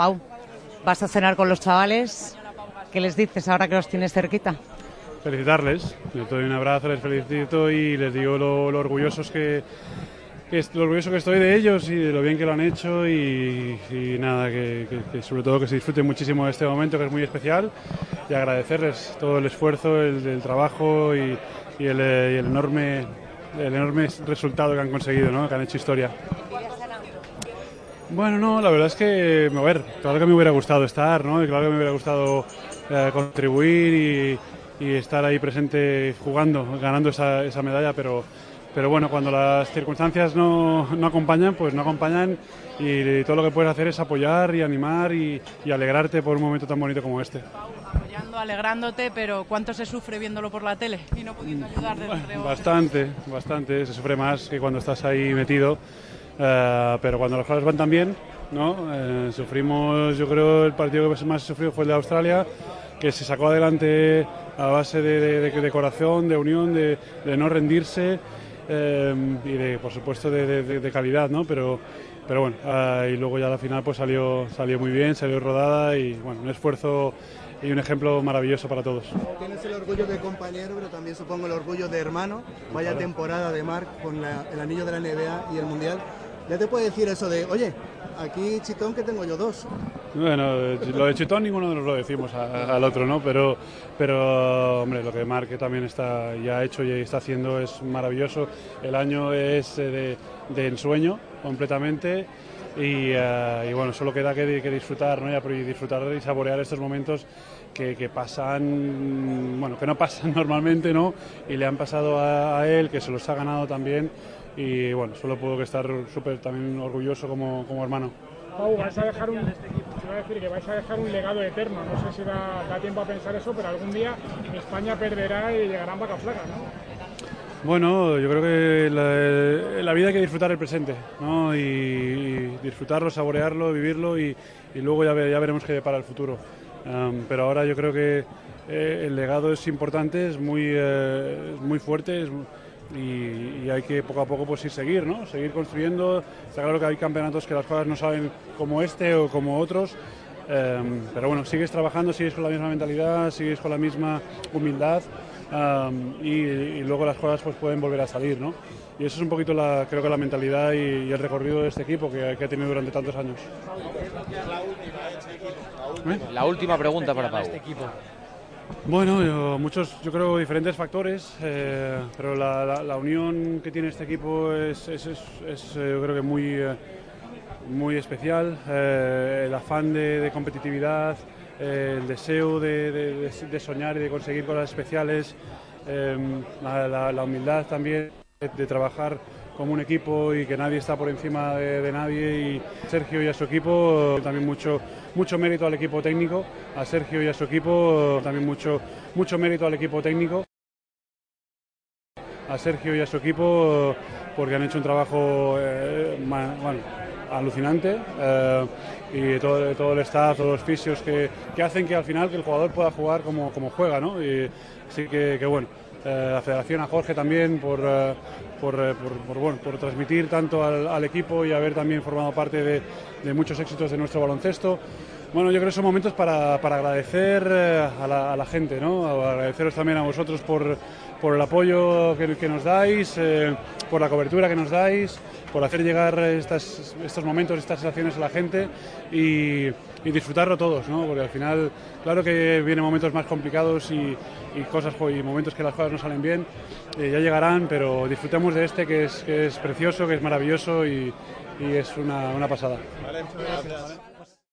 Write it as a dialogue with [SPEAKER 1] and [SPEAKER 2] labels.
[SPEAKER 1] Pau, vas a cenar con los chavales. ¿Qué les dices ahora que los tienes cerquita?
[SPEAKER 2] Felicitarles, les doy un abrazo, les felicito y les digo lo orgulloso que estoy de ellos y de lo bien que lo han hecho y nada, que sobre todo que se disfruten muchísimo de este momento que es muy especial y agradecerles todo el esfuerzo, el trabajo y el enorme resultado que han conseguido, ¿no? Que han hecho historia. Bueno, no, la verdad es que, a ver, claro que me hubiera gustado estar, ¿no? Y claro que me hubiera gustado contribuir y estar ahí presente jugando, ganando esa medalla, pero bueno, cuando las circunstancias no acompañan, pues no acompañan y todo lo que puedes hacer es apoyar y animar y alegrarte por un momento tan bonito como este.
[SPEAKER 3] Apoyando, alegrándote, pero ¿cuánto se sufre viéndolo por la tele y no pudiendo ayudar desde reojo?
[SPEAKER 2] Bastante, se sufre más que cuando estás ahí metido, pero cuando las cosas van tan bien, ¿no? Sufrimos, yo creo, el partido que más sufrido fue el de Australia, que se sacó adelante a base de corazón, de unión, de no rendirse y por supuesto de calidad, ¿no? Pero bueno, y luego ya a la final pues salió muy bien, salió rodada y bueno, un esfuerzo y un ejemplo maravilloso para todos.
[SPEAKER 4] Tienes el orgullo de compañero, pero también supongo el orgullo de hermano. Vaya temporada de Marc con el anillo de la NBA y el Mundial. Ya te puede decir eso de, oye, aquí Chitón que tengo yo dos.
[SPEAKER 2] Bueno, lo de Chitón ninguno de nos lo decimos al otro, ¿no? Pero hombre, lo que Marc también ya ha hecho y está haciendo es maravilloso. El año es de ensueño completamente y bueno, solo queda que disfrutar, ¿no? Y disfrutar y saborear estos momentos que pasan, bueno, que no pasan normalmente, ¿no? Y le han pasado a él, que se los ha ganado también. Y bueno, solo puedo estar súper también orgulloso como hermano.
[SPEAKER 5] Pau, vais a dejar un legado eterno. No sé si da tiempo a pensar eso, pero algún día España perderá y llegarán vacas flacas, ¿no?
[SPEAKER 2] Bueno, yo creo que la vida hay que disfrutar el presente, ¿no? Y disfrutarlo, saborearlo, vivirlo y luego ya veremos qué depara el futuro. Pero ahora yo creo que el legado es importante, es muy fuerte, y hay que poco a poco pues seguir, ¿no? Seguir construyendo. Está claro que hay campeonatos que las cosas no salen como este o como otros, pero bueno, sigues trabajando, sigues con la misma mentalidad, sigues con la misma humildad y luego las cosas pues pueden volver a salir, ¿no? Y eso es un poquito creo que la mentalidad y el recorrido de este equipo que ha tenido durante tantos años.
[SPEAKER 6] La última pregunta para Pau.
[SPEAKER 2] Bueno, yo creo diferentes factores, pero la unión que tiene este equipo es yo creo que muy especial. El afán de competitividad, el deseo de soñar y de conseguir cosas especiales, la humildad también de trabajar como un equipo y que nadie está por encima de nadie, y Sergio y a su equipo también mucho mérito al equipo técnico, a Sergio y a su equipo también mucho mérito al equipo técnico, a Sergio y a su equipo porque han hecho un trabajo alucinante, y todo el staff, todos los fisios que hacen que al final que el jugador pueda jugar como juega, ¿no? Y así que bueno, la Federación, a Jorge también por transmitir tanto al equipo y haber también formado parte de muchos éxitos de nuestro baloncesto. Bueno, yo creo que son momentos para agradecer a la gente, ¿no? Agradeceros también a vosotros por el apoyo que nos dais, por la cobertura que nos dais, por hacer llegar estos momentos, estas sensaciones a la gente y disfrutarlo todos, ¿no? Porque al final, claro que vienen momentos más complicados y momentos que las cosas no salen bien, ya llegarán, pero disfrutemos de este que es precioso, que es maravilloso y es una pasada.
[SPEAKER 4] Vale,